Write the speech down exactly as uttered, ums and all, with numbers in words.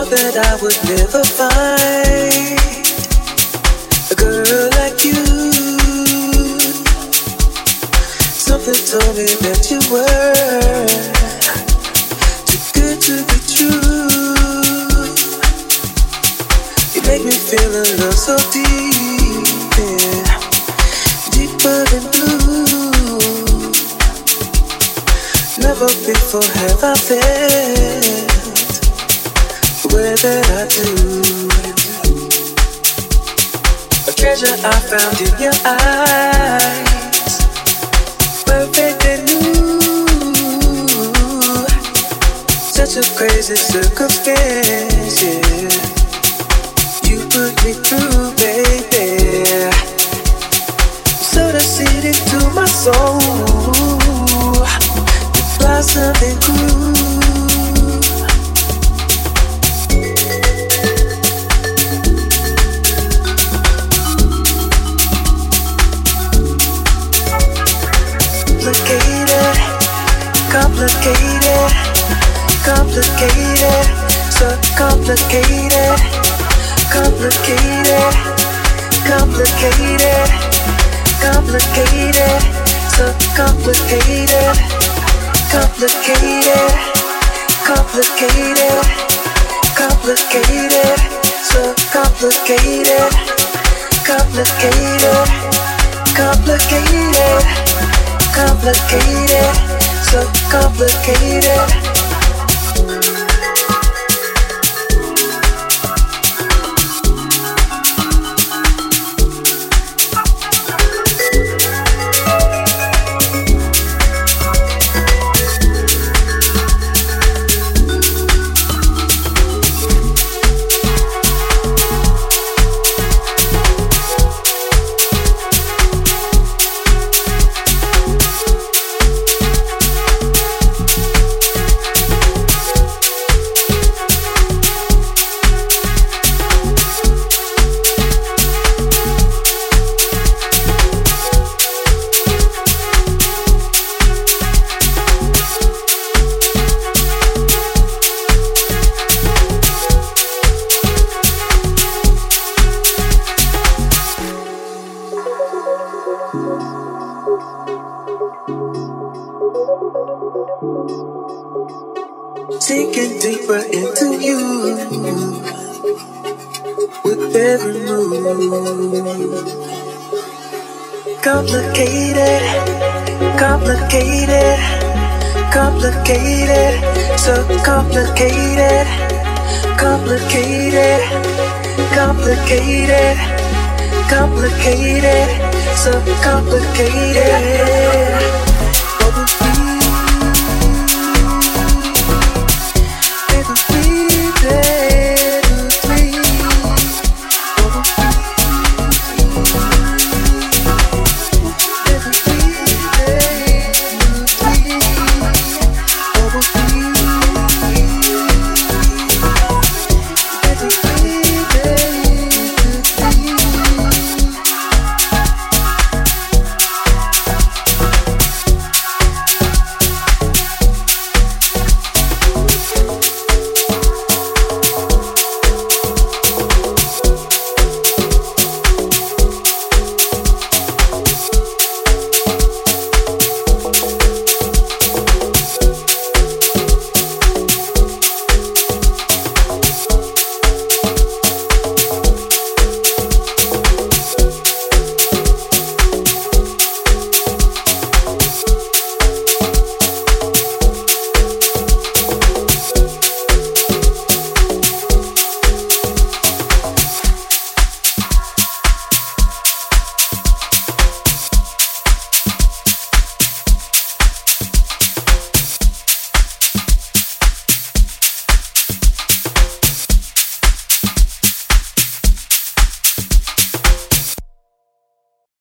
thought that I would never find a girl like you. Something told me that you were too good to be true. You make me feel a love so deep, yeah, deeper than blue. Never before have I felt the way that I do. A treasure I found in your eyes, perfect and new. Such a crazy circumstance, yeah, you put me through, baby. So to seed into my soul, it blossomed and grew. Complicated, complicated, so complicated, complicated, complicated, complicated, so complicated, complicated, complicated, complicated, so complicated, complicated, complicated, complicated, so complicated. Sinking deeper into you with every move. Complicated, complicated, complicated, so complicated, complicated, complicated, complicated, so complicated.